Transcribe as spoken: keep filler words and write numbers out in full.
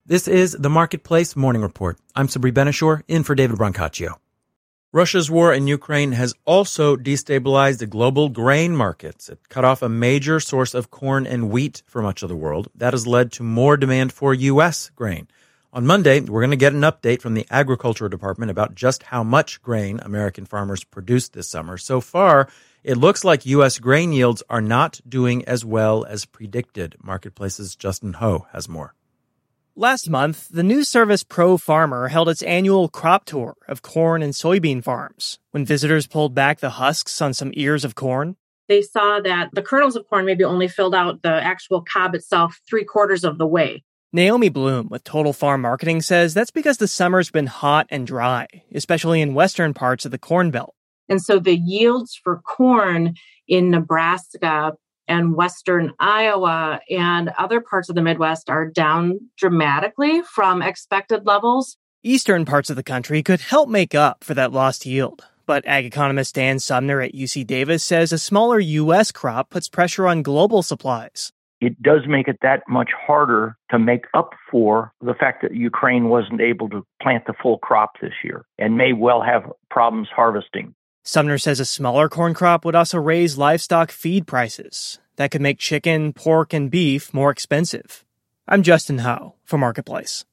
This is the Marketplace Morning Report. I'm Sabri Benishore, in for David Brancaccio. Russia's war in Ukraine has also destabilized the global grain markets. It cut off a major source of corn and wheat for much of the world. That has led to more demand for U S grain. On Monday, we're going to get an update from the Agriculture Department about just how much grain American farmers produced this summer. So far, it looks like U S grain yields are not doing as well as predicted. Marketplace's Justin Ho has more. Last month, the news service Pro Farmer held its annual crop tour of corn and soybean farms. When visitors pulled back the husks on some ears of corn, they saw that the kernels of corn maybe only filled out the actual cob itself three quarters of the way. Naomi Bloom with Total Farm Marketing says that's because the summer's been hot and dry, especially in western parts of the Corn Belt. And so the yields for corn in Nebraska and western Iowa and other parts of the Midwest are down dramatically from expected levels. Eastern parts of the country could help make up for that lost yield. But ag economist Dan Sumner at U C Davis says a smaller U S crop puts pressure on global supplies. It does make it that much harder to make up for the fact that Ukraine wasn't able to plant the full crop this year and may well have problems harvesting. Sumner says a smaller corn crop would also raise livestock feed prices. That could make chicken, pork, and beef more expensive. I'm Justin Ho for Marketplace.